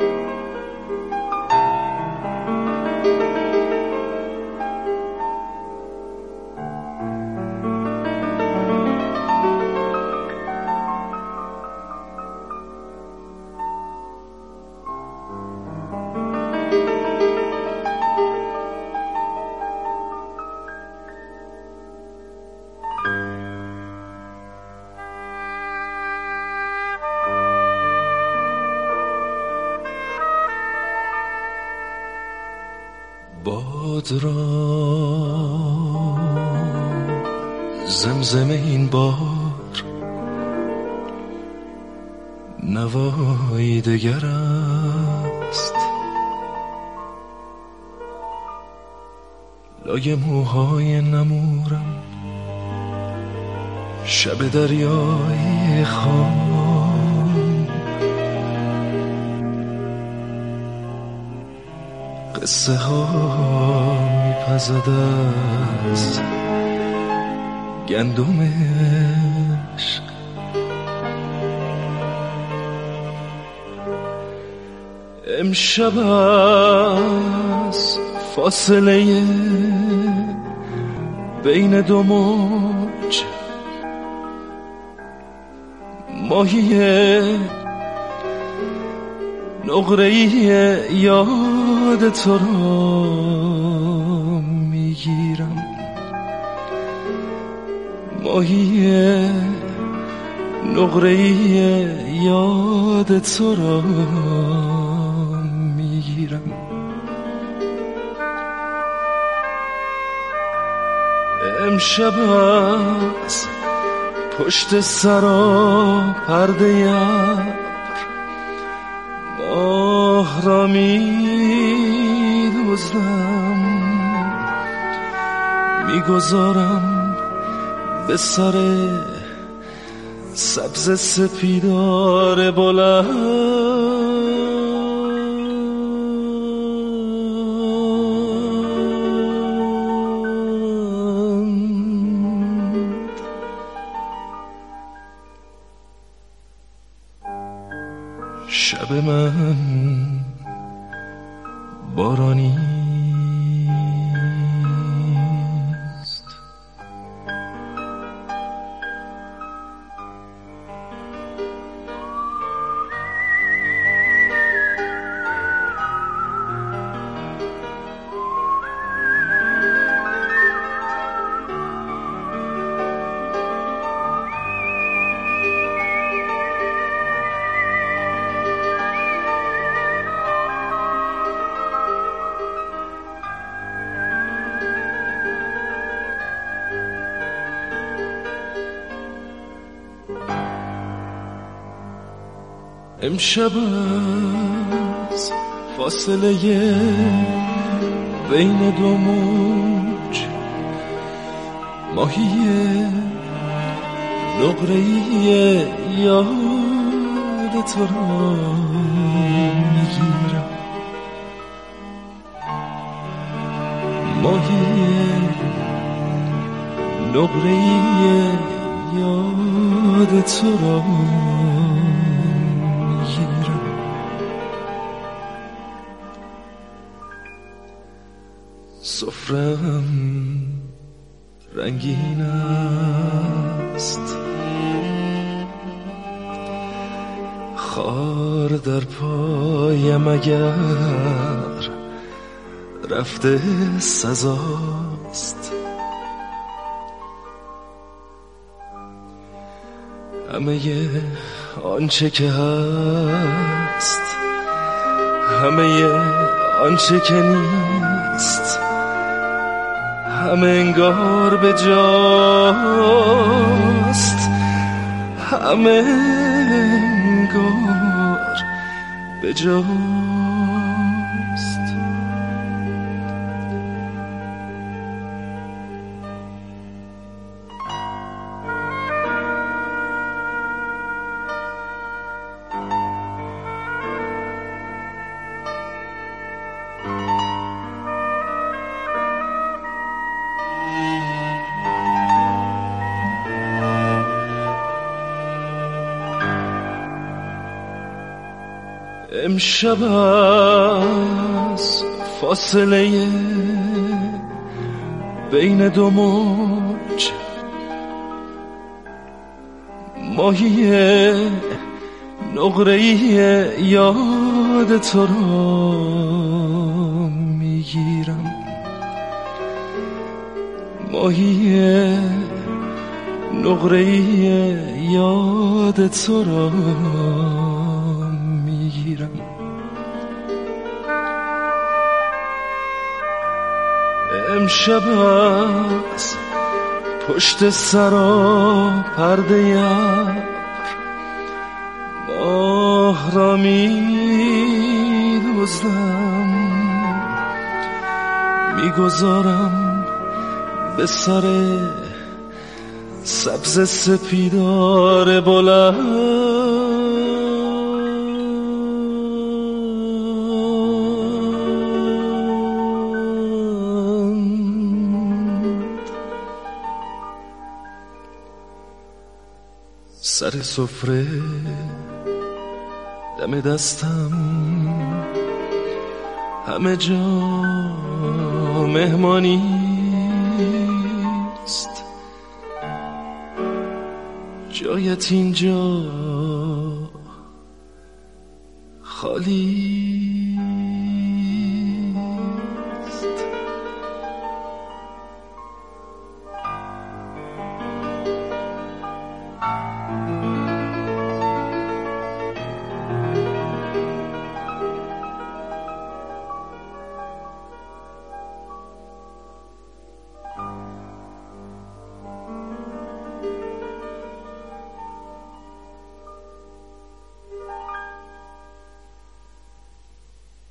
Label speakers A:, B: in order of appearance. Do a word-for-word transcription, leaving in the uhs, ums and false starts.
A: باد را زمزمه این بار نوای دگر است، لای موهای نمورم شب دریای خام، قصه ها میپزد از گندم عشق، امشب از فاصله بین دو موج ماهی نقره‌ای یاد تو را میگیرم، ماهی نقره‌ای یاد تو را میگیرم. امشب از پشت سرا پرده ابر ماه را می‌دزدم، میگذارم به سر سبز سپیدار بلند، شب من بارانی است. امشب از فاصله بین دو موج ماهی نقره‌ای یاد تو را میگیرم، ماهی نقره‌ای یاد تو را سفرم رنگین است، خار در پایم اگر رفته سزاست، همه آنچه که هست همه آنچه که نیست همه انگار به جاست، همه انگار به جاست. امشب از فاصله بین دو موج ماهی نقره‌ای یاد تو را میگیرم، ماهی نقره‌ای یاد تو را میگیرم. امشب از پشت سرا پرده ابر ماه را می‌دزدم، میگذارم به سر سبز سپیدار بلند. سر سفره دم دستم، همه جا مهمانیست، جایت اینجا خالی